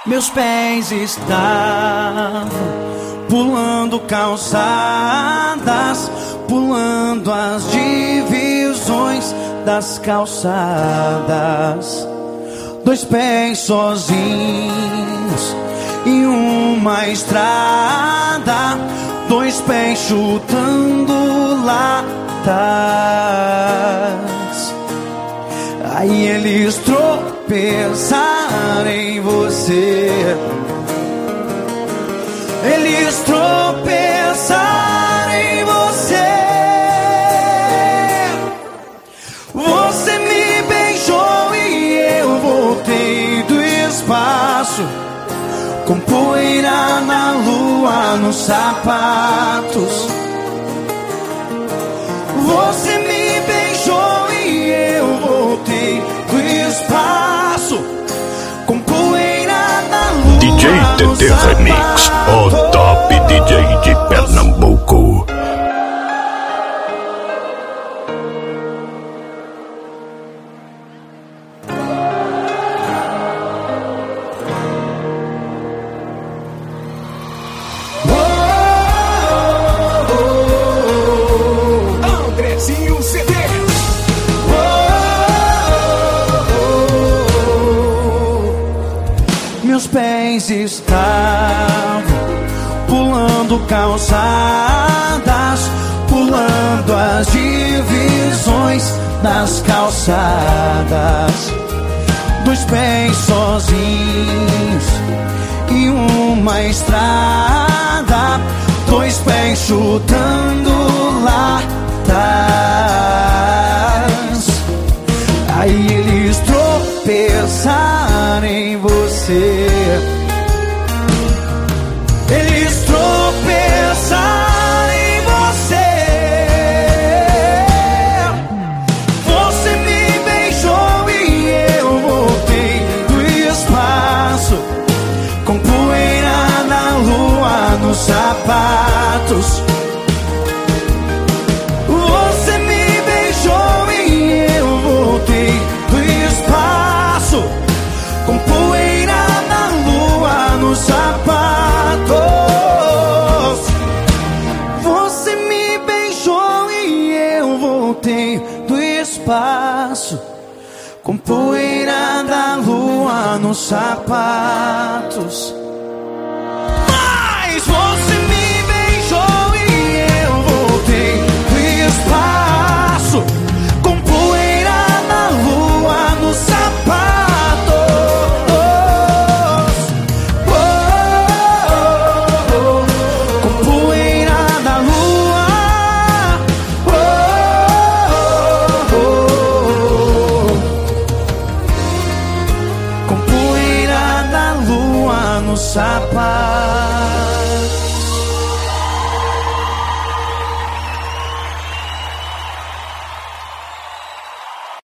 Meus pés estavam pulando calçadas, pulando as divisões das calçadas. Dois pés sozinhos em uma estrada, dois pés chutando latas. Aí eles tropeçaram em você. Eles tropeçaram em você. Você me beijou e eu voltei do espaço, com poeira na lua nos sapatos. Você me beijou e eu voltei do espaço, com poeira na lua. DJ TT Remix, o top DJ de Pernambuco. Meus pés estavam pulando calçadas, pulando as divisões das calçadas. Dois pés sozinhos em uma estrada, dois pés chutando latas. Aí eles tropeçaram em você. Eles tropeçaram em você. Você me beijou e eu voltei do espaço, com poeira na lua nos sapatos. Você me beijou e eu voltei do espaço, com poeira na lua nos sapatos. Você me beijou e eu voltei do espaço, com poeira da lua nos sapatos. Mas você me beijou e eu voltei do espaço, com poeira na lua nos sapatos. Com poeira da lua. Com poeira da lua nos sapatos.